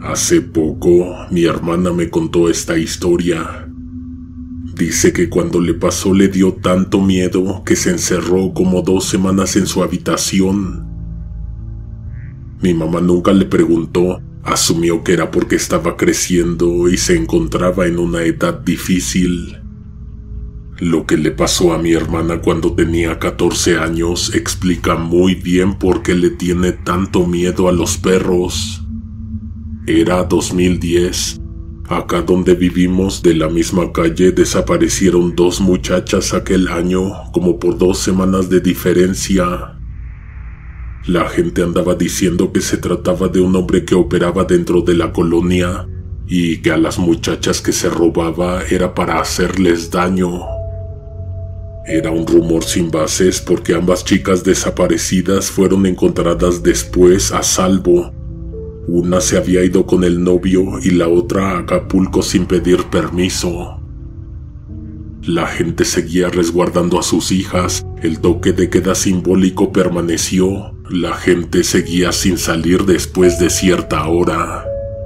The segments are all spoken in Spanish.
Hace poco, mi hermana me contó esta historia. Dice que cuando le pasó le dio tanto miedo que se encerró como 2 semanas en su habitación. Mi mamá nunca le preguntó, asumió que era porque estaba creciendo y se encontraba en una edad difícil. Lo que le pasó a mi hermana cuando tenía 14 años explica muy bien por qué le tiene tanto miedo a los perros. Era 2010. Acá donde vivimos, de la misma calle, desaparecieron 2 muchachas aquel año, como por 2 semanas de diferencia. La gente andaba diciendo que se trataba de un hombre que operaba dentro de la colonia y que a las muchachas que se robaba era para hacerles daño. Era un rumor sin bases porque ambas chicas desaparecidas fueron encontradas después a salvo. Una se había ido con el novio y la otra a Acapulco sin pedir permiso. La gente seguía resguardando a sus hijas, el toque de queda simbólico permaneció, la gente seguía sin salir después de cierta hora.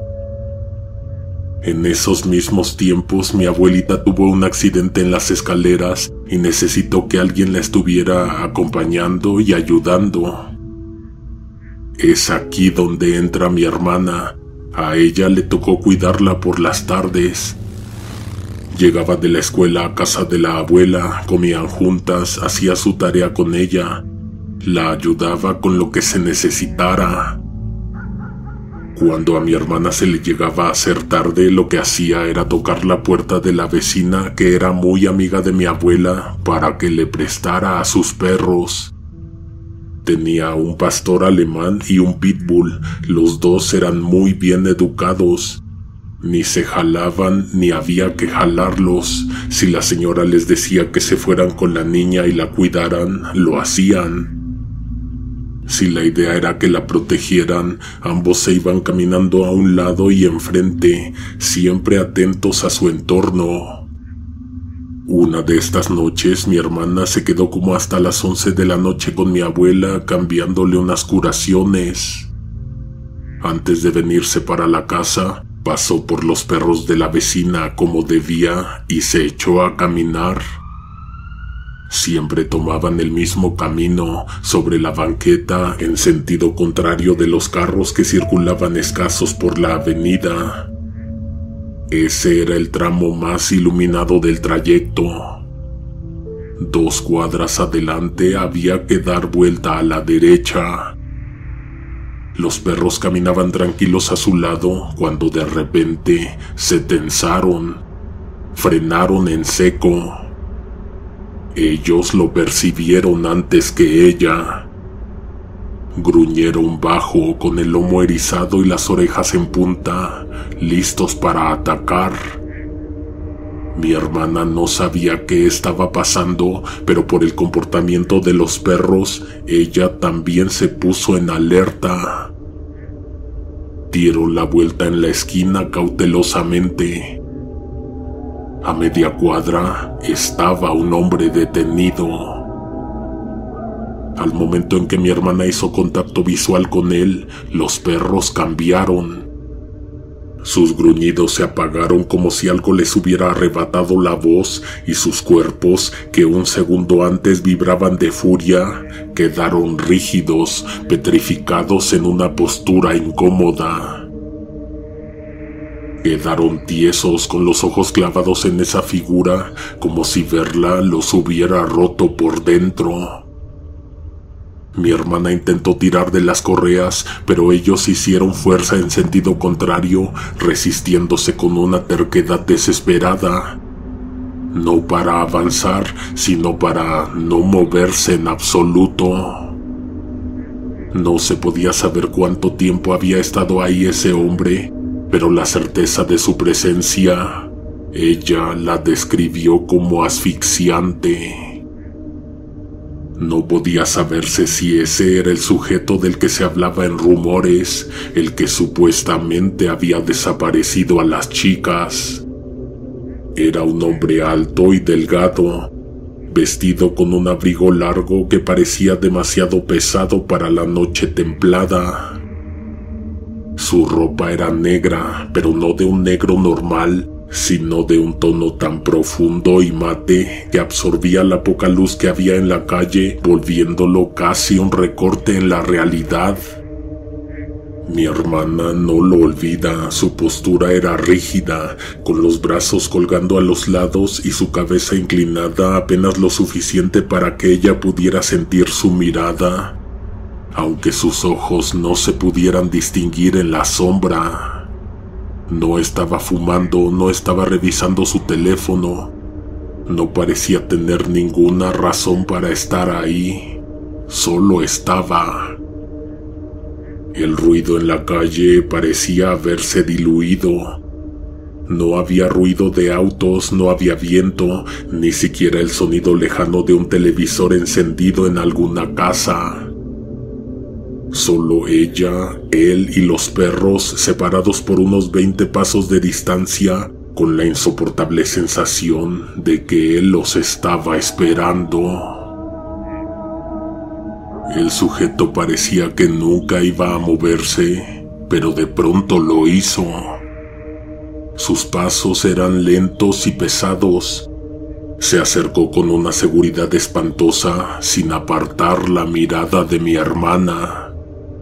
En esos mismos tiempos mi abuelita tuvo un accidente en las escaleras y necesitó que alguien la estuviera acompañando y ayudando. Es aquí donde entra mi hermana. A ella le tocó cuidarla por las tardes. Llegaba de la escuela a casa de la abuela, comían juntas, hacía su tarea con ella, la ayudaba con lo que se necesitara. Cuando a mi hermana se le llegaba a hacer tarde, lo que hacía era tocar la puerta de la vecina, que era muy amiga de mi abuela, para que le prestara a sus perros. Tenía un pastor alemán y un pitbull. Los 2 eran muy bien educados. Ni se jalaban ni había que jalarlos. Si la señora les decía que se fueran con la niña y la cuidaran, lo hacían. Si la idea era que la protegieran, ambos se iban caminando a un lado y enfrente, siempre atentos a su entorno. Una de estas noches mi hermana se quedó como hasta las 11 de la noche con mi abuela cambiándole unas curaciones. Antes de venirse para la casa, pasó por los perros de la vecina como debía y se echó a caminar. Siempre tomaban el mismo camino, sobre la banqueta, en sentido contrario de los carros que circulaban escasos por la avenida. Ese era el tramo más iluminado del trayecto. 2 cuadras adelante había que dar vuelta a la derecha. Los perros caminaban tranquilos a su lado cuando de repente se tensaron, frenaron en seco. Ellos lo percibieron antes que ella. Gruñeron bajo, con el lomo erizado y las orejas en punta, listos para atacar. Mi hermana no sabía qué estaba pasando, pero por el comportamiento de los perros, ella también se puso en alerta. Dieron la vuelta en la esquina cautelosamente. A media cuadra estaba un hombre detenido. Al momento en que mi hermana hizo contacto visual con él, los perros cambiaron. Sus gruñidos se apagaron como si algo les hubiera arrebatado la voz y sus cuerpos, que un segundo antes vibraban de furia, quedaron rígidos, petrificados en una postura incómoda. Quedaron tiesos con los ojos clavados en esa figura, como si verla los hubiera roto por dentro. Mi hermana intentó tirar de las correas, pero ellos hicieron fuerza en sentido contrario, resistiéndose con una terquedad desesperada. No para avanzar, sino para no moverse en absoluto. No se podía saber cuánto tiempo había estado ahí ese hombre, pero la certeza de su presencia, ella la describió como asfixiante. No podía saberse si ese era el sujeto del que se hablaba en rumores, el que supuestamente había desaparecido a las chicas. Era un hombre alto y delgado, vestido con un abrigo largo que parecía demasiado pesado para la noche templada. Su ropa era negra, pero no de un negro normal, sino de un tono tan profundo y mate que absorbía la poca luz que había en la calle, volviéndolo casi un recorte en la realidad. Mi hermana no lo olvida, su postura era rígida, con los brazos colgando a los lados y su cabeza inclinada apenas lo suficiente para que ella pudiera sentir su mirada, aunque sus ojos no se pudieran distinguir en la sombra. No estaba fumando, no estaba revisando su teléfono, no parecía tener ninguna razón para estar ahí, solo estaba. El ruido en la calle parecía haberse diluido. No había ruido de autos, no había viento, ni siquiera el sonido lejano de un televisor encendido en alguna casa. Solo ella, él y los perros, separados por unos 20 pasos de distancia, con la insoportable sensación de que él los estaba esperando. El sujeto parecía que nunca iba a moverse, pero de pronto lo hizo. Sus pasos eran lentos y pesados. Se acercó con una seguridad espantosa, sin apartar la mirada de mi hermana.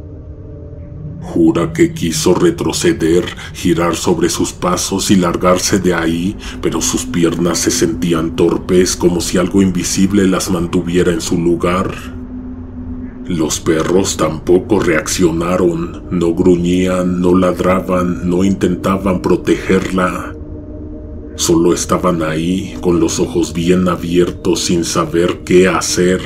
Jura que quiso retroceder, girar sobre sus pasos y largarse de ahí, pero sus piernas se sentían torpes, como si algo invisible las mantuviera en su lugar. Los perros tampoco reaccionaron, no gruñían, no ladraban, no intentaban protegerla. Solo estaban ahí, con los ojos bien abiertos, sin saber qué hacer.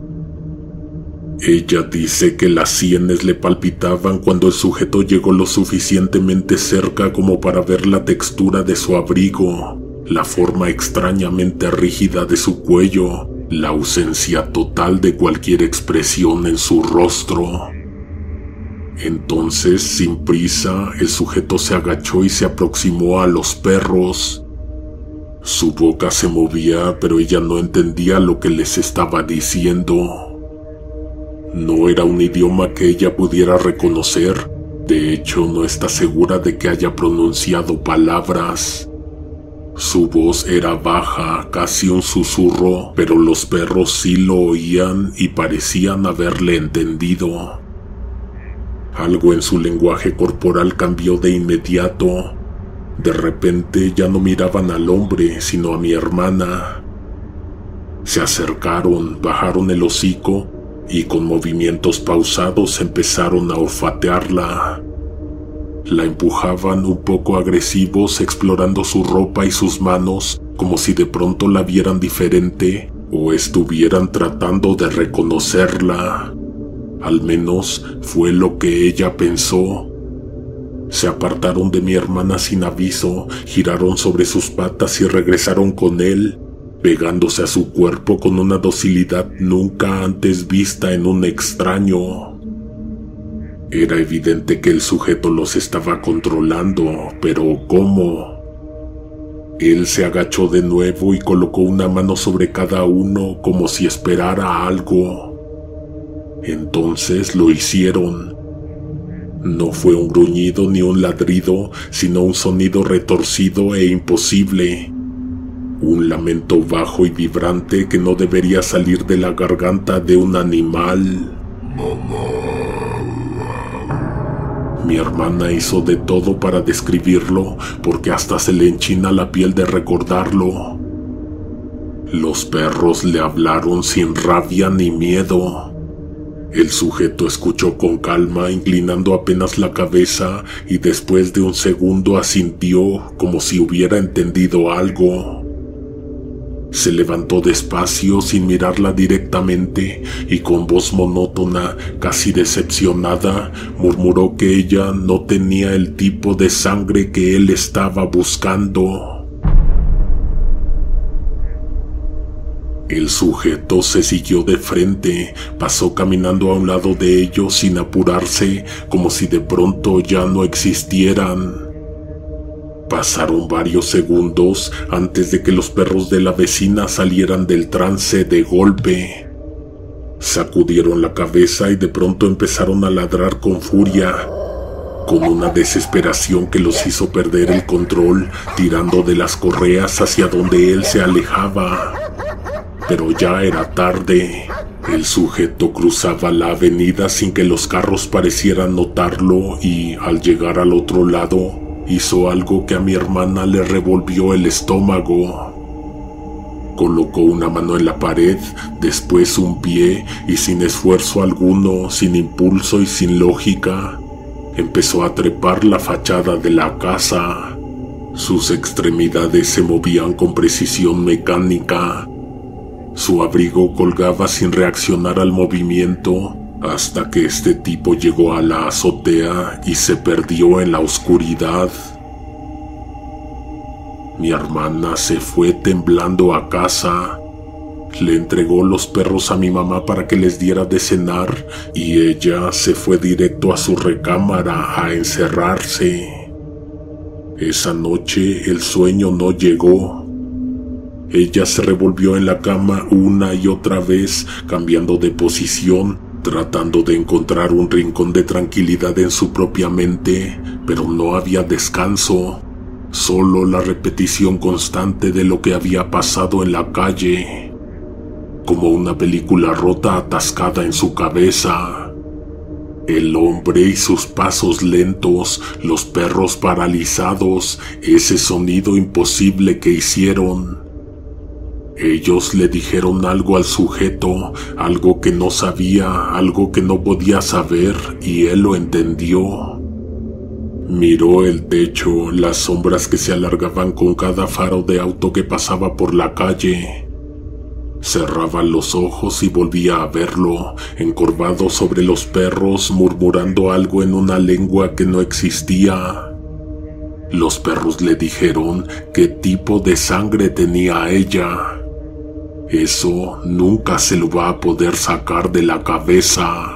Ella dice que las sienes le palpitaban cuando el sujeto llegó lo suficientemente cerca como para ver la textura de su abrigo, la forma extrañamente rígida de su cuello, la ausencia total de cualquier expresión en su rostro. Entonces, sin prisa, el sujeto se agachó y se aproximó a los perros. Su boca se movía, pero ella no entendía lo que les estaba diciendo. No era un idioma que ella pudiera reconocer. De hecho, no está segura de que haya pronunciado palabras. Su voz era baja, casi un susurro, pero los perros sí lo oían y parecían haberle entendido. Algo en su lenguaje corporal cambió de inmediato. De repente ya no miraban al hombre, sino a mi hermana. Se acercaron, bajaron el hocico y con movimientos pausados empezaron a olfatearla. La empujaban un poco agresivos, explorando su ropa y sus manos, como si de pronto la vieran diferente o estuvieran tratando de reconocerla. Al menos fue lo que ella pensó. Se apartaron de mi hermana sin aviso, giraron sobre sus patas y regresaron con él, pegándose a su cuerpo con una docilidad nunca antes vista en un extraño. Era evidente que el sujeto los estaba controlando, pero ¿cómo? Él se agachó de nuevo y colocó una mano sobre cada uno como si esperara algo. Entonces lo hicieron. No fue un gruñido ni un ladrido, sino un sonido retorcido e imposible. Un lamento bajo y vibrante que no debería salir de la garganta de un animal. Mi hermana hizo de todo para describirlo, porque hasta se le enchina la piel de recordarlo. Los perros le hablaron sin rabia ni miedo. El sujeto escuchó con calma, inclinando apenas la cabeza, y después de un segundo asintió como si hubiera entendido algo. Se levantó despacio sin mirarla directamente y con voz monótona, casi decepcionada, murmuró que ella no tenía el tipo de sangre que él estaba buscando. El sujeto se siguió de frente, pasó caminando a un lado de ellos sin apurarse, como si de pronto ya no existieran. Pasaron varios segundos antes de que los perros de la vecina salieran del trance de golpe. Sacudieron la cabeza y de pronto empezaron a ladrar con furia. con una desesperación que los hizo perder el control, tirando de las correas hacia donde él se alejaba. Pero ya era tarde. El sujeto cruzaba la avenida sin que los carros parecieran notarlo y, al llegar al otro lado, hizo algo que a mi hermana le revolvió el estómago. Colocó una mano en la pared, después un pie y sin esfuerzo alguno, sin impulso y sin lógica, empezó a trepar la fachada de la casa. Sus extremidades se movían con precisión mecánica. Su abrigo colgaba sin reaccionar al movimiento hasta que este tipo llegó a la azotea y se perdió en la oscuridad. Mi hermana se fue temblando a casa. Le entregó los perros a mi mamá para que les diera de cenar y ella se fue directo a su recámara a encerrarse. Esa noche el sueño no llegó. Ella se revolvió en la cama una y otra vez, cambiando de posición, tratando de encontrar un rincón de tranquilidad en su propia mente, pero no había descanso, solo la repetición constante de lo que había pasado en la calle, como una película rota atascada en su cabeza. El hombre y sus pasos lentos, los perros paralizados, ese sonido imposible que hicieron. Ellos le dijeron algo al sujeto, algo que no sabía, algo que no podía saber, y él lo entendió. Miró el techo, las sombras que se alargaban con cada faro de auto que pasaba por la calle. Cerraba los ojos y volvía a verlo, encorvado sobre los perros, murmurando algo en una lengua que no existía. Los perros le dijeron qué tipo de sangre tenía ella. Eso nunca se lo va a poder sacar de la cabeza.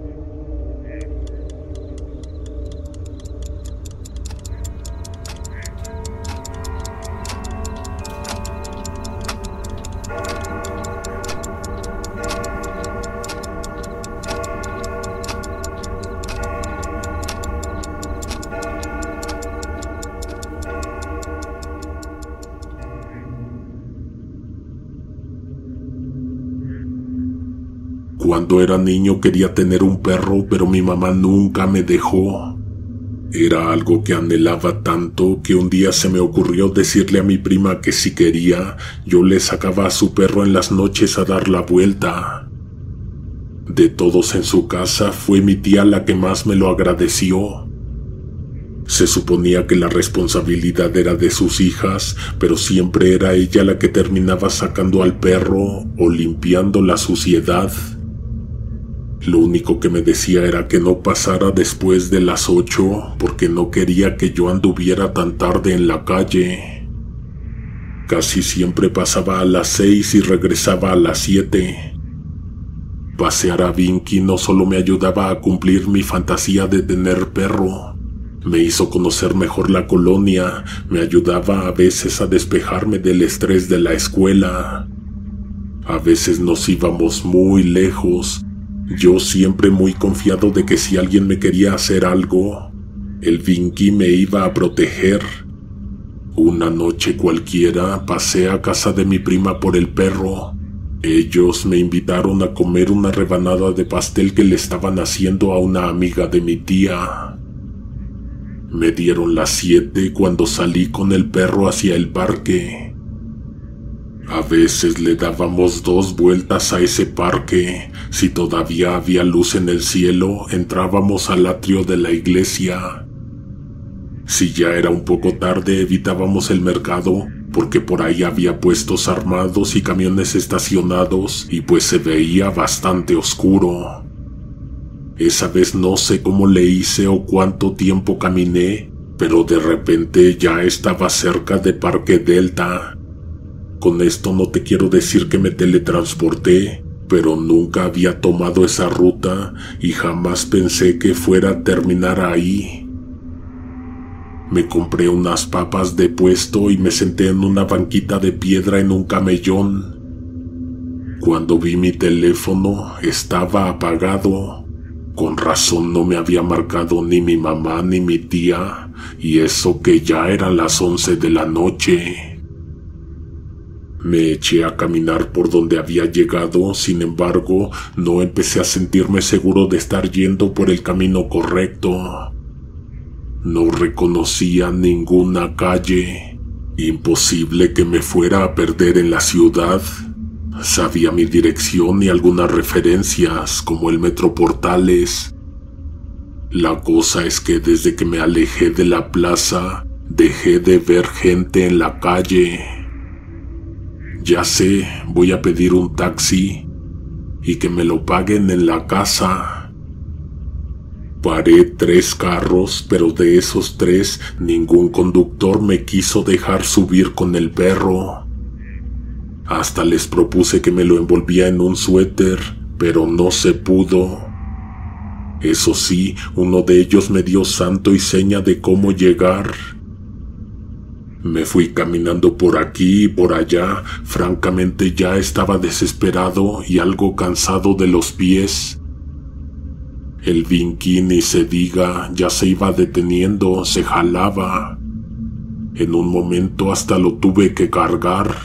Cuando era niño quería tener un perro, pero mi mamá nunca me dejó. Era algo que anhelaba tanto que un día se me ocurrió decirle a mi prima que si quería, yo le sacaba a su perro en las noches a dar la vuelta. De todos en su casa, fue mi tía la que más me lo agradeció. Se suponía que la responsabilidad era de sus hijas, pero siempre era ella la que terminaba sacando al perro o limpiando la suciedad. Lo único que me decía era que no pasara después de las 8 porque no quería que yo anduviera tan tarde en la calle. Casi siempre pasaba a las 6 y regresaba a las 7. Pasear a Vinky no solo me ayudaba a cumplir mi fantasía de tener perro, me hizo conocer mejor la colonia, me ayudaba a veces a despejarme del estrés de la escuela. A veces nos íbamos muy lejos, yo siempre muy confiado de que si alguien me quería hacer algo, el Vinky me iba a proteger. Una noche cualquiera pasé a casa de mi prima por el perro. Ellos me invitaron a comer una rebanada de pastel que le estaban haciendo a una amiga de mi tía. Me dieron las 7 cuando salí con el perro hacia el parque. A veces le dábamos 2 vueltas a ese parque. Si todavía había luz en el cielo, entrábamos al atrio de la iglesia. Si ya era un poco tarde, evitábamos el mercado, porque por ahí había puestos armados y camiones estacionados, y pues se veía bastante oscuro. Esa vez no sé cómo le hice o cuánto tiempo caminé, pero de repente ya estaba cerca de Parque Delta. Con esto no te quiero decir que me teletransporté, pero nunca había tomado esa ruta y jamás pensé que fuera a terminar ahí. Me compré unas papas de puesto y me senté en una banquita de piedra en un camellón. Cuando vi mi teléfono, estaba apagado. Con razón no me había marcado ni mi mamá ni mi tía, y eso que ya eran las 11 de la noche. Me eché a caminar por donde había llegado, sin embargo, no empecé a sentirme seguro de estar yendo por el camino correcto. No reconocía ninguna calle. Imposible que me fuera a perder en la ciudad. Sabía mi dirección y algunas referencias, como el Metro Portales. La cosa es que desde que me alejé de la plaza, dejé de ver gente en la calle. Ya sé, voy a pedir un taxi y que me lo paguen en la casa. Paré 3 carros, pero de esos 3, ningún conductor me quiso dejar subir con el perro. Hasta les propuse que me lo envolvía en un suéter, pero no se pudo. Eso sí, uno de ellos me dio santo y seña de cómo llegar. Me fui caminando por aquí y por allá. Francamente ya estaba desesperado y algo cansado de los pies. El Vinky, ni se diga, ya se iba deteniendo, se jalaba. En un momento hasta lo tuve que cargar.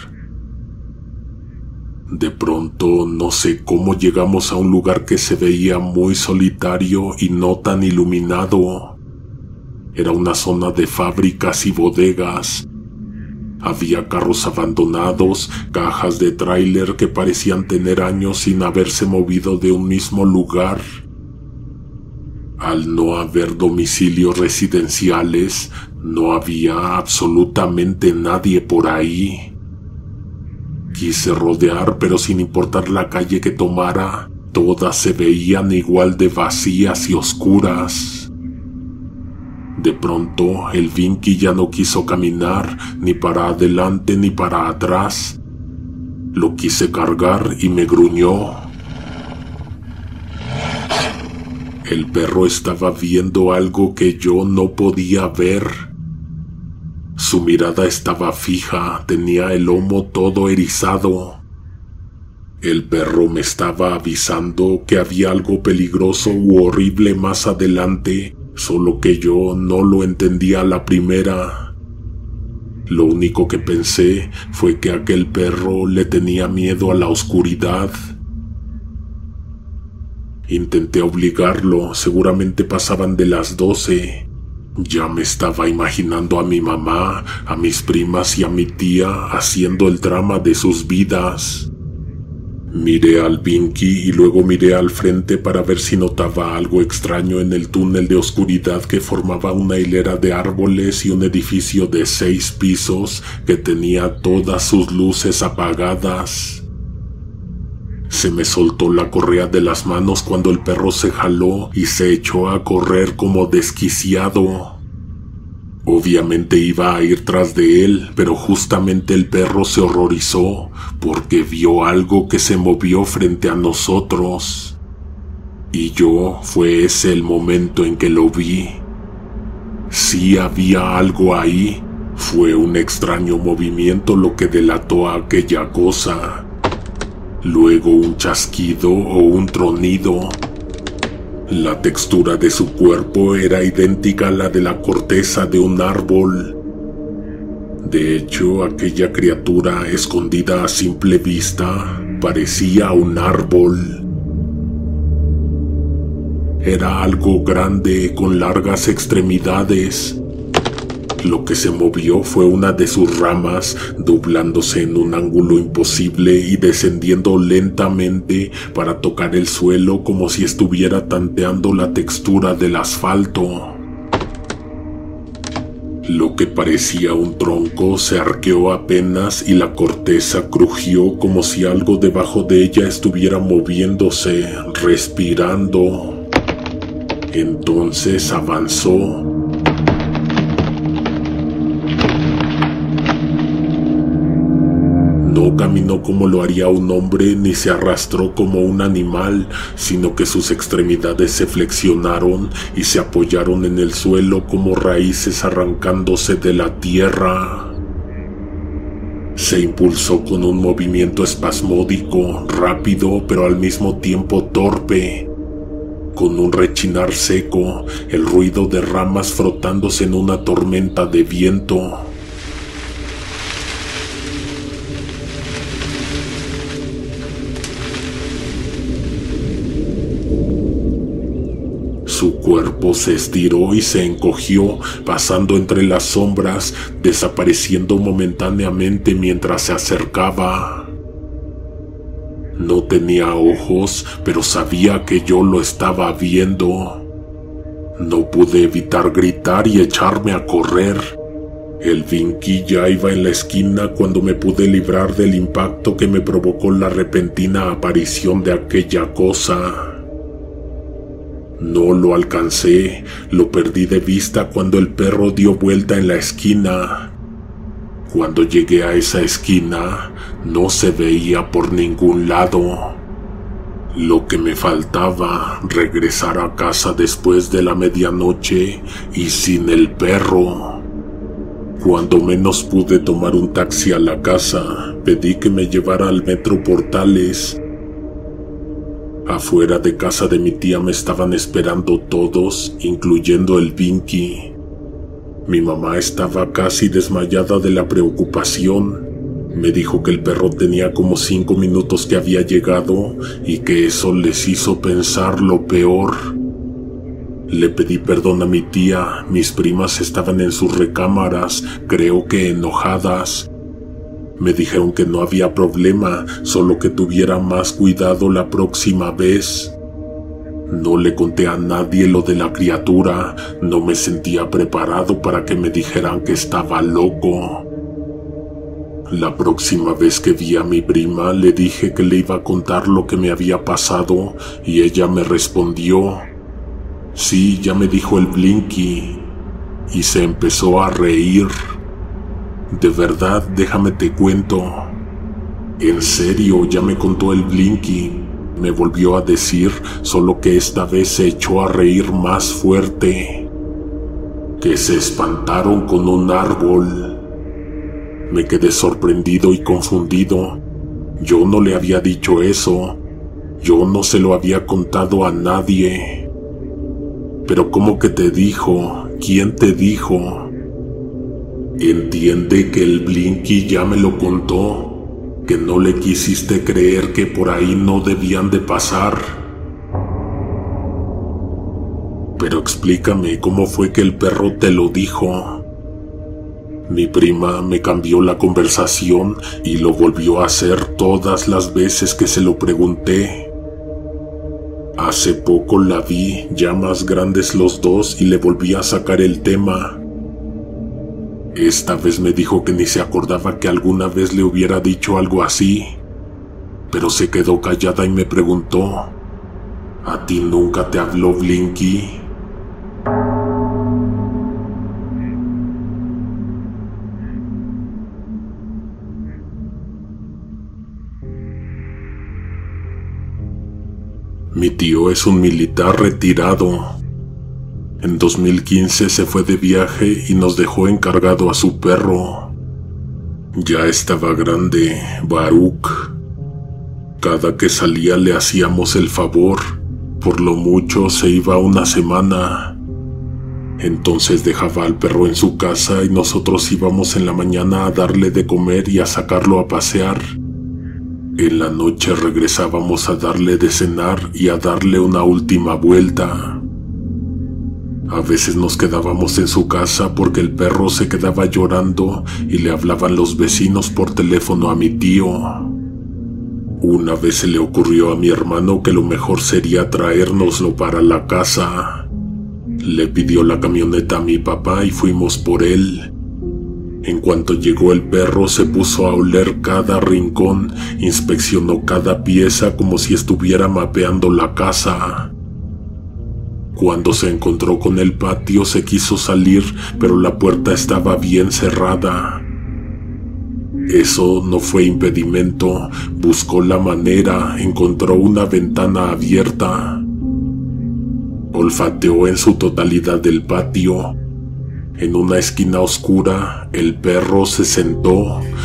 De pronto, no sé cómo llegamos a un lugar que se veía muy solitario y no tan iluminado. Era una zona de fábricas y bodegas. Había carros abandonados, cajas de tráiler que parecían tener años sin haberse movido de un mismo lugar. Al no haber domicilios residenciales, no había absolutamente nadie por ahí. Quise rodear, pero sin importar la calle que tomara, todas se veían igual de vacías y oscuras. De pronto, el Vinky ya no quiso caminar, ni para adelante ni para atrás. Lo quise cargar y me gruñó. El perro estaba viendo algo que yo no podía ver. Su mirada estaba fija, tenía el lomo todo erizado. El perro me estaba avisando que había algo peligroso u horrible más adelante, solo que yo no lo entendía a la primera. Lo único que pensé fue que aquel perro le tenía miedo a la oscuridad. Intenté obligarlo, seguramente pasaban de las 12. Ya me estaba imaginando a mi mamá, a mis primas y a mi tía haciendo el drama de sus vidas. Miré al Vinky y luego miré al frente para ver si notaba algo extraño en el túnel de oscuridad que formaba una hilera de árboles y un edificio de 6 pisos que tenía todas sus luces apagadas. Se me soltó la correa de las manos cuando el perro se jaló y se echó a correr como desquiciado. Obviamente iba a ir tras de él, pero justamente el perro se horrorizó porque vio algo que se movió frente a nosotros. Y fue ese el momento en que lo vi. Sí había algo ahí. Fue un extraño movimiento lo que delató a aquella cosa. Luego un chasquido o un tronido. La textura de su cuerpo era idéntica a la de la corteza de un árbol. De hecho, aquella criatura, escondida a simple vista, parecía un árbol. Era algo grande, con largas extremidades. Lo que se movió fue una de sus ramas, doblándose en un ángulo imposible y descendiendo lentamente para tocar el suelo como si estuviera tanteando la textura del asfalto. Lo que parecía un tronco se arqueó apenas y la corteza crujió como si algo debajo de ella estuviera moviéndose, respirando. Entonces avanzó. No caminó como lo haría un hombre ni se arrastró como un animal, sino que sus extremidades se flexionaron y se apoyaron en el suelo como raíces arrancándose de la tierra. Se impulsó con un movimiento espasmódico, rápido pero al mismo tiempo torpe, con un rechinar seco, el ruido de ramas frotándose en una tormenta de viento. Su cuerpo se estiró y se encogió, pasando entre las sombras, desapareciendo momentáneamente mientras se acercaba. No tenía ojos, pero sabía que yo lo estaba viendo. No pude evitar gritar y echarme a correr. El Vinky ya iba en la esquina cuando me pude librar del impacto que me provocó la repentina aparición de aquella cosa. No lo alcancé, lo perdí de vista cuando el perro dio vuelta en la esquina. Cuando llegué a esa esquina, no se veía por ningún lado. Lo que me faltaba, regresar a casa después de la medianoche y sin el perro. Cuando menos pude tomar un taxi a la casa, pedí que me llevara al Metro Portales. Afuera de casa de mi tía me estaban esperando todos, incluyendo el Vinky. Mi mamá estaba casi desmayada de la preocupación. Me dijo que el perro tenía como 5 minutos que había llegado y que eso les hizo pensar lo peor. Le pedí perdón a mi tía, mis primas estaban en sus recámaras, creo que enojadas. Me dijeron que no había problema, solo que tuviera más cuidado la próxima vez. No le conté a nadie lo de la criatura, no me sentía preparado para que me dijeran que estaba loco. La próxima vez que vi a mi prima le dije que le iba a contar lo que me había pasado y ella me respondió: sí, ya me dijo el Blinky, y se empezó a reír. De verdad, déjame te cuento. En serio, ya me contó el Blinky, me volvió a decir, solo que esta vez se echó a reír más fuerte. Que se espantaron con un árbol. Me quedé sorprendido y confundido. Yo no le había dicho eso. Yo no se lo había contado a nadie. Pero ¿cómo que te dijo? ¿Quién te dijo? Entiende que el Blinky ya me lo contó, que no le quisiste creer que por ahí no debían de pasar. Pero explícame cómo fue que el perro te lo dijo. Mi prima me cambió la conversación y lo volvió a hacer todas las veces que se lo pregunté. Hace poco la vi, ya más grandes los dos, y le volví a sacar el tema. Esta vez me dijo que ni se acordaba que alguna vez le hubiera dicho algo así, pero se quedó callada y me preguntó: ¿a ti nunca te habló Blinky? Mi tío es un militar retirado. En 2015 se fue de viaje y nos dejó encargado a su perro. Ya estaba grande, Baruch. Cada que salía le hacíamos el favor, por lo mucho se iba una semana. Entonces dejaba al perro en su casa y nosotros íbamos en la mañana a darle de comer y a sacarlo a pasear. En la noche regresábamos a darle de cenar y a darle una última vuelta. A veces nos quedábamos en su casa porque el perro se quedaba llorando y le hablaban los vecinos por teléfono a mi tío. Una vez se le ocurrió a mi hermano que lo mejor sería traérnoslo para la casa. Le pidió la camioneta a mi papá y fuimos por él. En cuanto llegó el perro se puso a oler cada rincón, inspeccionó cada pieza como si estuviera mapeando la casa. Cuando se encontró con el patio se quiso salir, pero la puerta estaba bien cerrada. Eso no fue impedimento, buscó la manera, encontró una ventana abierta. Olfateó en su totalidad el patio. En una esquina oscura, el perro se sentó,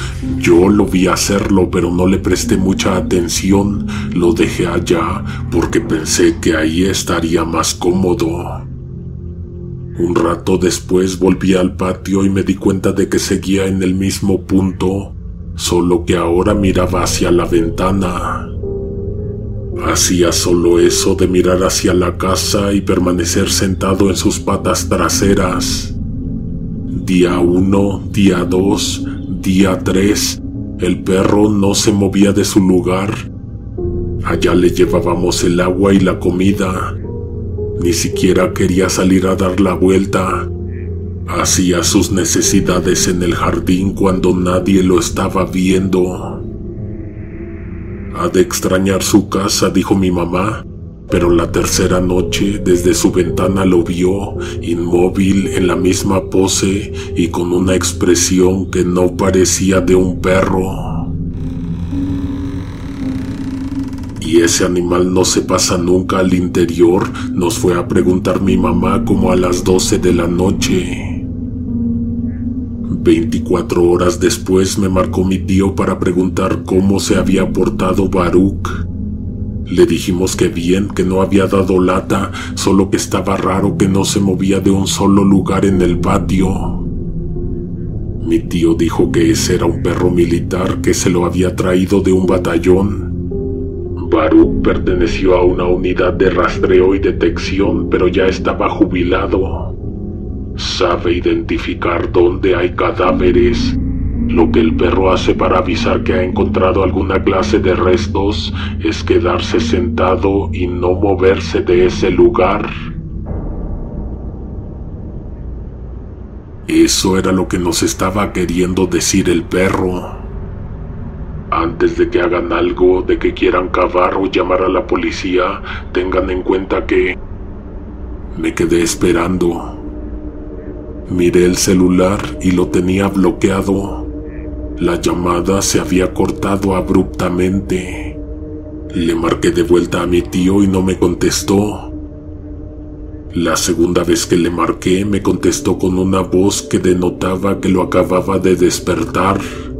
Yo lo vi hacerlo, pero no le presté mucha atención. Lo dejé allá porque pensé que ahí estaría más cómodo. Un rato después volví al patio y me di cuenta de que seguía en el mismo punto, solo que ahora miraba hacia la ventana. Hacía solo eso de mirar hacia la casa y permanecer sentado en sus patas traseras. Día 1, día 2, día 3, el perro no se movía de su lugar. Allá le llevábamos el agua y la comida. Ni siquiera quería salir a dar la vuelta. Hacía sus necesidades en el jardín cuando nadie lo estaba viendo. Ha de extrañar su casa, dijo mi mamá, pero la tercera noche desde su ventana lo vio, inmóvil en la misma pose y con una expresión que no parecía de un perro. ¿Y ese animal no se pasa nunca al interior?, nos fue a preguntar mi mamá como a las 12 de la noche. 24 horas después me marcó mi tío para preguntar cómo se había portado Baruch. Le dijimos que bien, que no había dado lata, solo que estaba raro que no se movía de un solo lugar en el patio. Mi tío dijo que ese era un perro militar que se lo había traído de un batallón. Baruch perteneció a una unidad de rastreo y detección, pero ya estaba jubilado. Sabe identificar dónde hay cadáveres. Lo que el perro hace para avisar que ha encontrado alguna clase de restos es quedarse sentado y no moverse de ese lugar. Eso era lo que nos estaba queriendo decir el perro. Antes de que hagan algo, de que quieran cavar o llamar a la policía, tengan en cuenta que... Me quedé esperando. Miré el celular y lo tenía bloqueado. La llamada se había cortado abruptamente. Le marqué de vuelta a mi tío y no me contestó. La segunda vez que le marqué, me contestó con una voz que denotaba que lo acababa de despertar.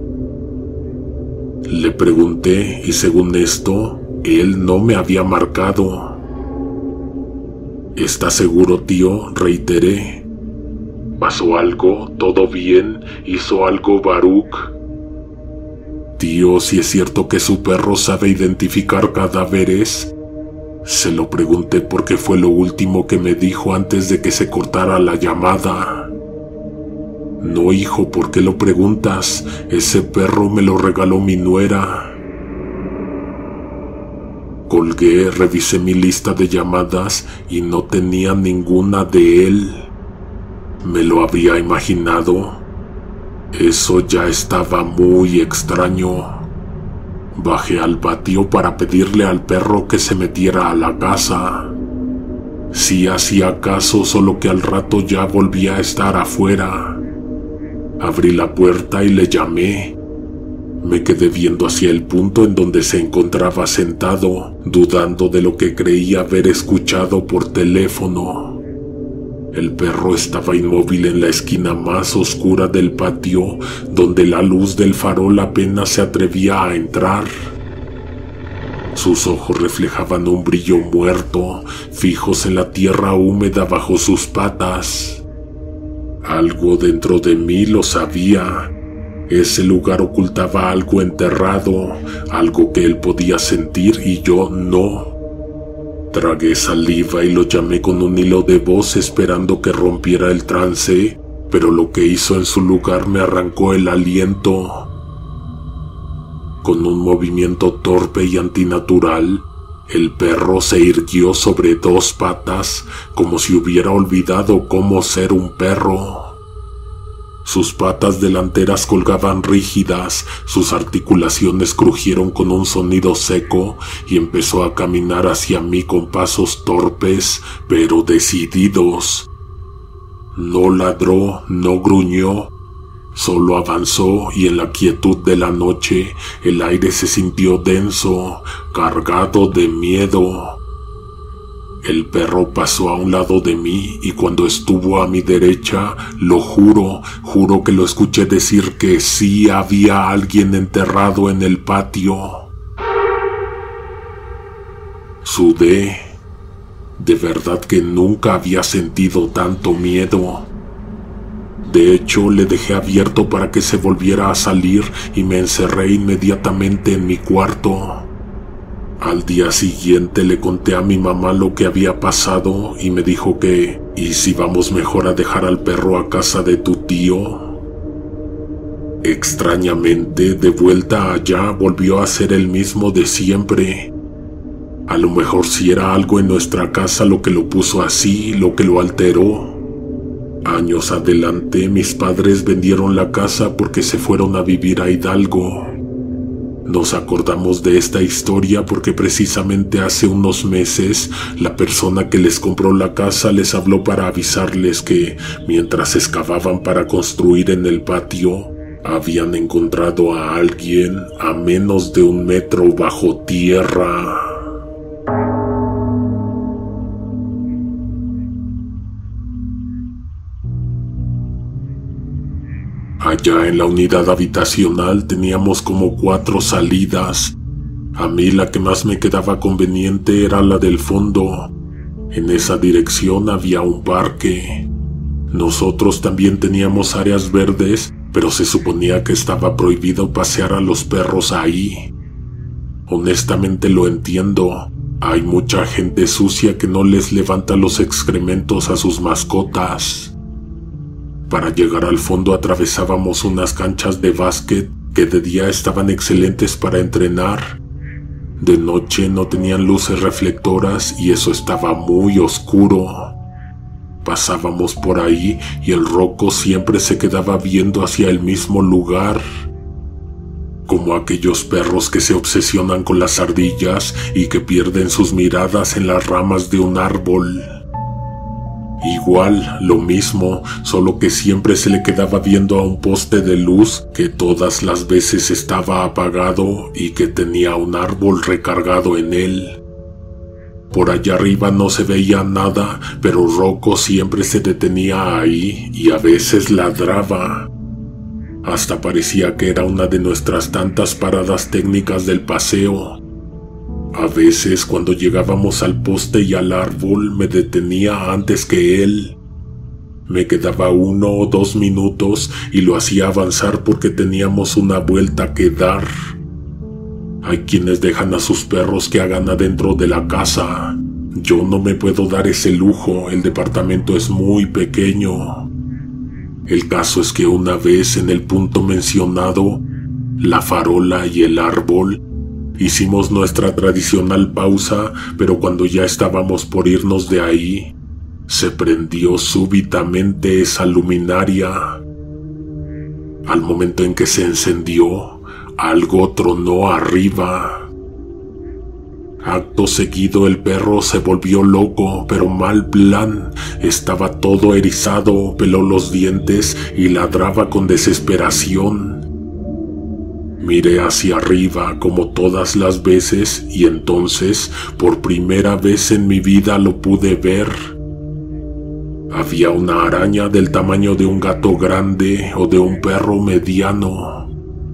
Le pregunté y según esto, él no me había marcado. ¿Estás seguro, tío?, reiteré. ¿Pasó algo? ¿Todo bien? ¿Hizo algo Baruch? Tío, si es cierto que su perro sabe identificar cadáveres. Se lo pregunté porque fue lo último que me dijo antes de que se cortara la llamada. No, hijo, ¿por qué lo preguntas? Ese perro me lo regaló mi nuera. Colgué, revisé mi lista de llamadas y no tenía ninguna de él. ¿Me lo había imaginado? Eso ya estaba muy extraño. Bajé al patio para pedirle al perro que se metiera a la casa. Sí hacía caso, solo que al rato ya volvía a estar afuera. Abrí la puerta y le llamé. Me quedé viendo hacia el punto en donde se encontraba sentado, dudando de lo que creía haber escuchado por teléfono. El perro estaba inmóvil en la esquina más oscura del patio, donde la luz del farol apenas se atrevía a entrar. Sus ojos reflejaban un brillo muerto, fijos en la tierra húmeda bajo sus patas. Algo dentro de mí lo sabía. Ese lugar ocultaba algo enterrado, algo que él podía sentir y yo no. Tragué saliva y lo llamé con un hilo de voz esperando que rompiera el trance, pero lo que hizo en su lugar me arrancó el aliento. Con un movimiento torpe y antinatural, el perro se irguió sobre dos patas como si hubiera olvidado cómo ser un perro. Sus patas delanteras colgaban rígidas, sus articulaciones crujieron con un sonido seco y empezó a caminar hacia mí con pasos torpes, pero decididos. No ladró, no gruñó, solo avanzó y en la quietud de la noche el aire se sintió denso, cargado de miedo. El perro pasó a un lado de mí y cuando estuvo a mi derecha, lo juro que lo escuché decir que sí había alguien enterrado en el patio. Sudé. De verdad que nunca había sentido tanto miedo. De hecho, le dejé abierto para que se volviera a salir y me encerré inmediatamente en mi cuarto. Al día siguiente le conté a mi mamá lo que había pasado y me dijo que, ¿y si vamos mejor a dejar al perro a casa de tu tío? Extrañamente, de vuelta allá volvió a ser el mismo de siempre. A lo mejor sí era algo en nuestra casa lo que lo puso así, lo que lo alteró. Años adelante, mis padres vendieron la casa porque se fueron a vivir a Hidalgo. Nos acordamos de esta historia porque precisamente hace unos meses la persona que les compró la casa les habló para avisarles que mientras excavaban para construir en el patio, habían encontrado a alguien a menos de 1 metro bajo tierra. Allá en la unidad habitacional teníamos como 4 salidas. A mí la que más me quedaba conveniente era la del fondo. En esa dirección había un parque. Nosotros también teníamos áreas verdes, pero se suponía que estaba prohibido pasear a los perros ahí. Honestamente lo entiendo. Hay mucha gente sucia que no les levanta los excrementos a sus mascotas. Para llegar al fondo atravesábamos unas canchas de básquet que de día estaban excelentes para entrenar. De noche no tenían luces reflectoras y eso estaba muy oscuro. Pasábamos por ahí y el Rocco siempre se quedaba viendo hacia el mismo lugar. Como aquellos perros que se obsesionan con las ardillas y que pierden sus miradas en las ramas de un árbol. Igual, lo mismo, solo que siempre se le quedaba viendo a un poste de luz que todas las veces estaba apagado y que tenía un árbol recargado en él. Por allá arriba no se veía nada, pero Rocco siempre se detenía ahí y a veces ladraba. Hasta parecía que era una de nuestras tantas paradas técnicas del paseo. A veces cuando llegábamos al poste y al árbol me detenía antes que él. Me quedaba 1 o 2 minutos y lo hacía avanzar porque teníamos una vuelta que dar. Hay quienes dejan a sus perros que hagan adentro de la casa. Yo no me puedo dar ese lujo, el departamento es muy pequeño. El caso es que una vez en el punto mencionado, la farola y el árbol, hicimos nuestra tradicional pausa, pero cuando ya estábamos por irnos de ahí, se prendió súbitamente esa luminaria. Al momento en que se encendió, algo tronó arriba. Acto seguido el perro se volvió loco, pero mal plan. Estaba todo erizado, peló los dientes y ladraba con desesperación. Miré hacia arriba como todas las veces y entonces, por primera vez en mi vida lo pude ver. Había una araña del tamaño de un gato grande o de un perro mediano.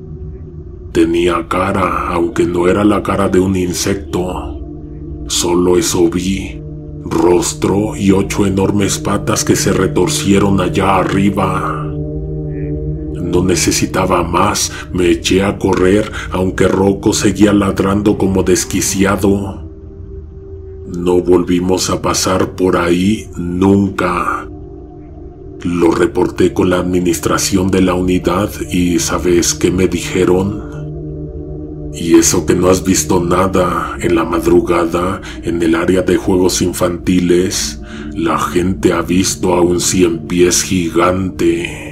Tenía cara, aunque no era la cara de un insecto. Solo eso vi, rostro y 8 enormes patas que se retorcieron allá arriba. No necesitaba más, me eché a correr, aunque Rocco seguía ladrando como desquiciado. No volvimos a pasar por ahí nunca. Lo reporté con la administración de la unidad y ¿sabes qué me dijeron? Y eso que no has visto nada. En la madrugada, en el área de juegos infantiles, la gente ha visto a un 100 pies gigante.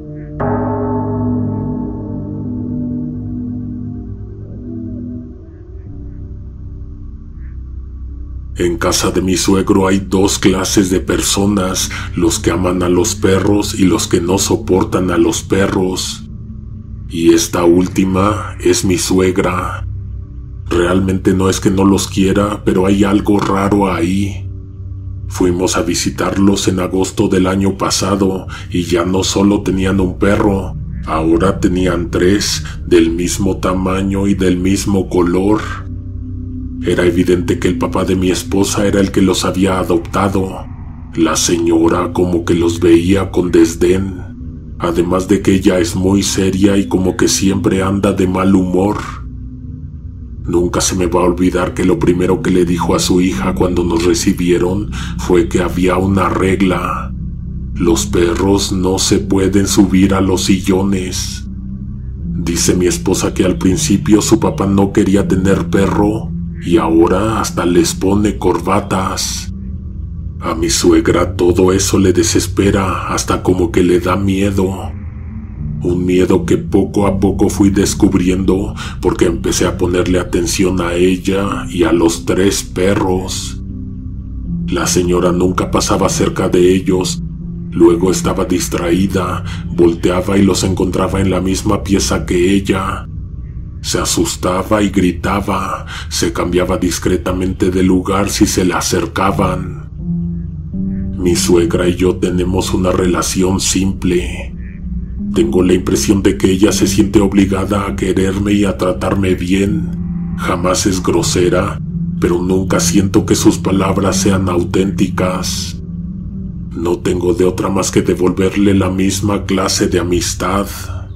En casa de mi suegro hay 2 clases de personas, los que aman a los perros y los que no soportan a los perros. Y esta última es mi suegra. Realmente no es que no los quiera, pero hay algo raro ahí. Fuimos a visitarlos en agosto del año pasado y ya no solo tenían un perro, ahora tenían 3 del mismo tamaño y del mismo color. Era evidente que el papá de mi esposa era el que los había adoptado. La señora como que los veía con desdén, además de que ella es muy seria y como que siempre anda de mal humor. Nunca se me va a olvidar que lo primero que le dijo a su hija cuando nos recibieron fue que había una regla: los perros no se pueden subir a los sillones. Dice mi esposa que al principio su papá no quería tener perro y ahora hasta les pone corbatas. A mi suegra todo eso le desespera, hasta como que le da miedo. Un miedo que poco a poco fui descubriendo porque empecé a ponerle atención a ella y a los 3 perros. La señora nunca pasaba cerca de ellos, luego estaba distraída, volteaba y los encontraba en la misma pieza que ella. Se asustaba y gritaba, se cambiaba discretamente de lugar si se le acercaban. Mi suegra y yo tenemos una relación simple. Tengo la impresión de que ella se siente obligada a quererme y a tratarme bien. Jamás es grosera, pero nunca siento que sus palabras sean auténticas. No tengo de otra más que devolverle la misma clase de amistad.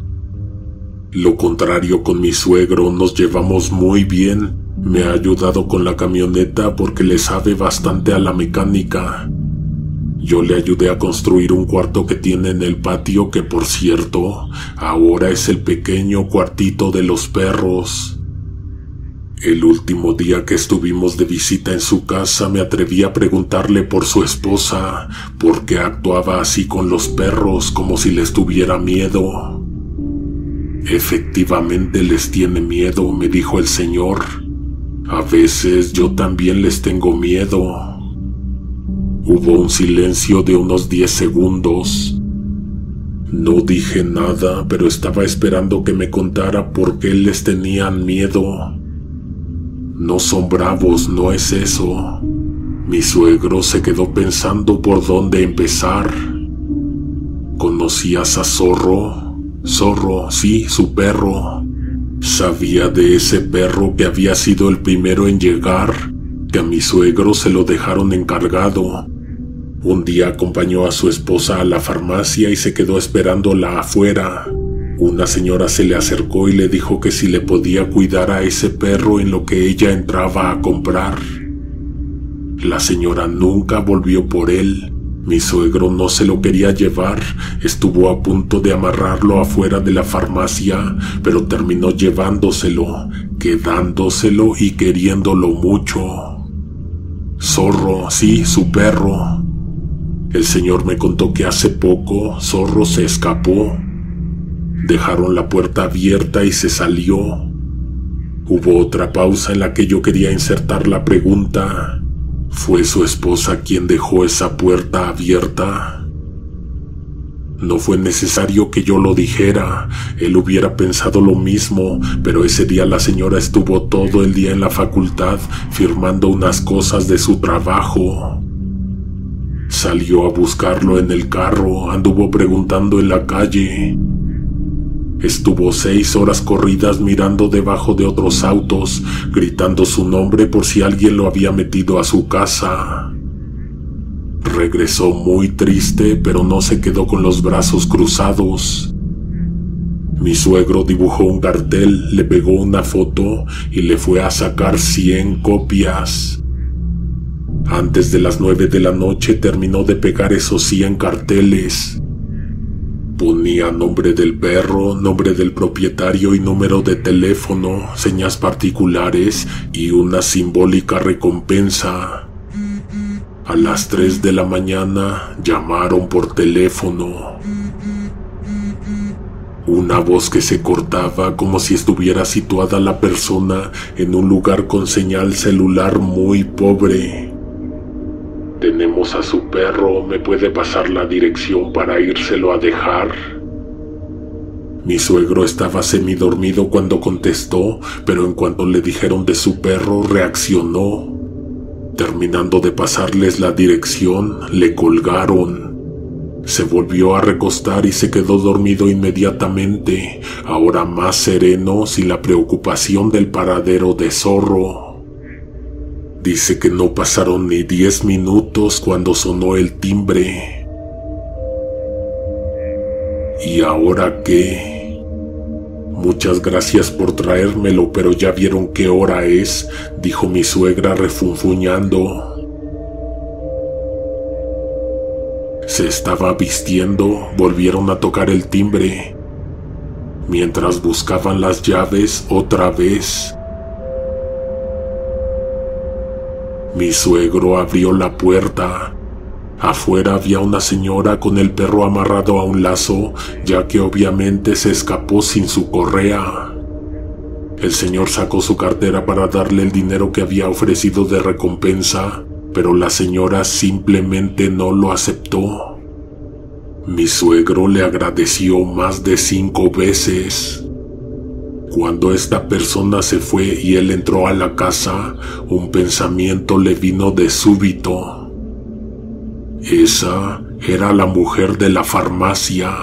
Lo contrario con mi suegro, nos llevamos muy bien. Me ha ayudado con la camioneta porque le sabe bastante a la mecánica. Yo le ayudé a construir un cuarto que tiene en el patio que, por cierto, ahora es el pequeño cuartito de los perros. El último día que estuvimos de visita en su casa me atreví a preguntarle por su esposa, por qué actuaba así con los perros como si les tuviera miedo. Efectivamente les tiene miedo, me dijo el señor. A veces yo también les tengo miedo. Hubo un silencio de unos 10 segundos. No dije nada, pero estaba esperando que me contara por qué les tenían miedo. No son bravos, no es eso. Mi suegro se quedó pensando por dónde empezar. ¿Conocías a Zorro? Zorro, sí, su perro. Sabía de ese perro que había sido el primero en llegar, que a mi suegro se lo dejaron encargado. Un día acompañó a su esposa a la farmacia y se quedó esperándola afuera. Una señora se le acercó y le dijo que si le podía cuidar a ese perro en lo que ella entraba a comprar. La señora nunca volvió por él. Mi suegro no se lo quería llevar, estuvo a punto de amarrarlo afuera de la farmacia, pero terminó llevándoselo, quedándoselo y queriéndolo mucho. Zorro, sí, su perro. El señor me contó que hace poco Zorro se escapó. Dejaron la puerta abierta y se salió. Hubo otra pausa en la que yo quería insertar la pregunta: ¿fue su esposa quien dejó esa puerta abierta? No fue necesario que yo lo dijera, él hubiera pensado lo mismo, pero ese día la señora estuvo todo el día en la facultad firmando unas cosas de su trabajo. Salió a buscarlo en el carro, anduvo preguntando en la calle. Estuvo 6 horas corridas mirando debajo de otros autos, gritando su nombre por si alguien lo había metido a su casa. Regresó muy triste, pero no se quedó con los brazos cruzados. Mi suegro dibujó un cartel, le pegó una foto y le fue a sacar 100 copias. Antes de las 9 de la noche terminó de pegar esos 100 carteles. Ponía nombre del perro, nombre del propietario y número de teléfono, señas particulares y una simbólica recompensa. A las 3 de la mañana llamaron por teléfono. Una voz que se cortaba como si estuviera situada la persona en un lugar con señal celular muy pobre. Tenemos a su perro, ¿me puede pasar la dirección para írselo a dejar? Mi suegro estaba semidormido cuando contestó, pero en cuanto le dijeron de su perro, reaccionó. Terminando de pasarles la dirección, le colgaron. Se volvió a recostar y se quedó dormido inmediatamente, ahora más sereno, sin la preocupación del paradero de Zorro. Dice que no pasaron ni 10 minutos cuando sonó el timbre. ¿Y ahora qué? Muchas gracias por traérmelo, pero ya vieron qué hora es, dijo mi suegra refunfuñando. Se estaba vistiendo, volvieron a tocar el timbre. Mientras buscaban las llaves otra vez, mi suegro abrió la puerta. Afuera había una señora con el perro amarrado a un lazo, ya que obviamente se escapó sin su correa. El señor sacó su cartera para darle el dinero que había ofrecido de recompensa, pero la señora simplemente no lo aceptó. Mi suegro le agradeció más de 5 veces. Cuando esta persona se fue y él entró a la casa, un pensamiento le vino de súbito. Esa era la mujer de la farmacia.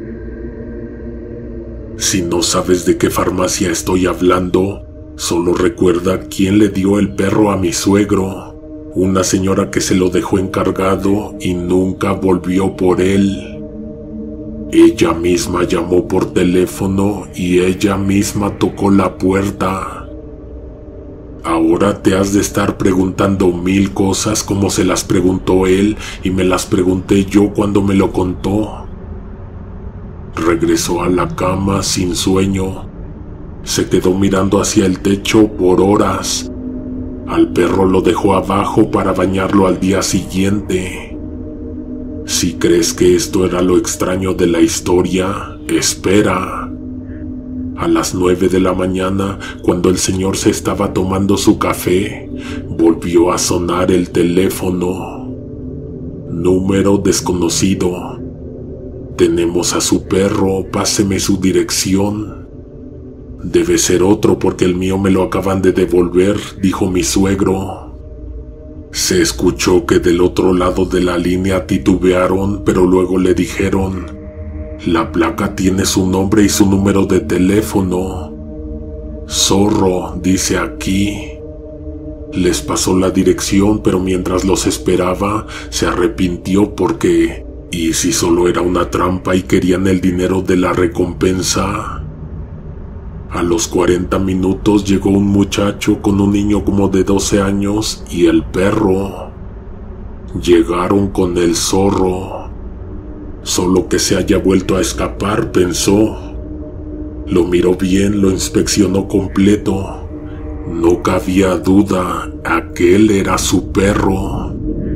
Si no sabes de qué farmacia estoy hablando, solo recuerda quién le dio el perro a mi suegro. Una señora que se lo dejó encargado y nunca volvió por él. Ella misma llamó por teléfono y ella misma tocó la puerta. Ahora te has de estar preguntando 1000 cosas como se las preguntó él y me las pregunté yo cuando me lo contó. Regresó a la cama sin sueño. Se quedó mirando hacia el techo por horas. Al perro lo dejó abajo para bañarlo al día siguiente. Si crees que esto era lo extraño de la historia, espera. A las 9 de la mañana, cuando el señor se estaba tomando su café, volvió a sonar el teléfono. Número desconocido. Tenemos a su perro, páseme su dirección. Debe ser otro porque el mío me lo acaban de devolver, dijo mi suegro. Se escuchó que del otro lado de la línea titubearon, pero luego le dijeron: la placa tiene su nombre y su número de teléfono. Zorro, dice aquí. Les pasó la dirección, pero mientras los esperaba, se arrepintió porque... ¿y si solo era una trampa y querían el dinero de la recompensa? A los 40 minutos llegó un muchacho con un niño como de 12 años y el perro. Llegaron con el zorro. Solo que se haya vuelto a escapar, pensó. Lo miró bien, lo inspeccionó completo. No cabía duda, aquel era su perro.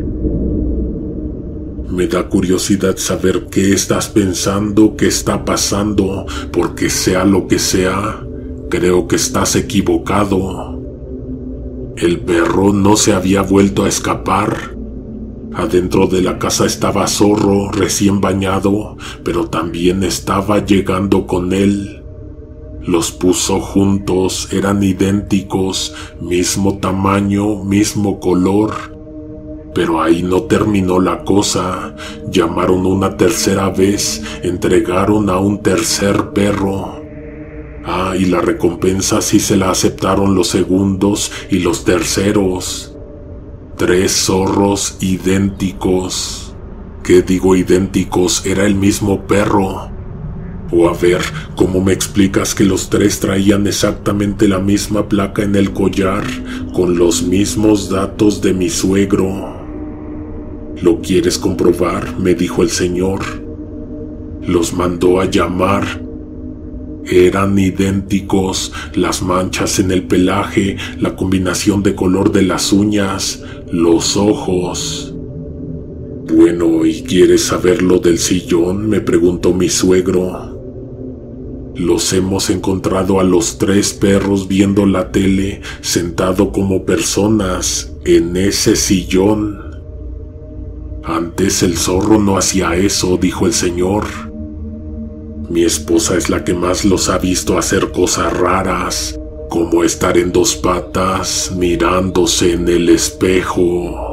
Me da curiosidad saber qué estás pensando, qué está pasando, porque sea lo que sea, creo que estás equivocado. El perro no se había vuelto a escapar. Adentro de la casa estaba Zorro, recién bañado, pero también estaba llegando con él. Los puso juntos, eran idénticos, mismo tamaño, mismo color. Pero ahí no terminó la cosa. Llamaron una tercera vez, entregaron a un tercer perro. Ah, y la recompensa sí se la aceptaron los segundos y los terceros. 3 zorros idénticos. ¿Qué digo idénticos? Era el mismo perro. O a ver, ¿cómo me explicas que los 3 traían exactamente la misma placa en el collar, con los mismos datos de mi suegro? ¿Lo quieres comprobar?, me dijo el señor. Los mandó a llamar. Eran idénticos, las manchas en el pelaje, la combinación de color de las uñas, los ojos. Bueno, ¿y quieres saber lo del sillón?, me preguntó mi suegro. Los hemos encontrado a los 3 perros viendo la tele, sentado como personas en ese sillón. Antes el zorro no hacía eso, dijo el señor. Mi esposa es la que más los ha visto hacer cosas raras, como estar en dos patas mirándose en el espejo.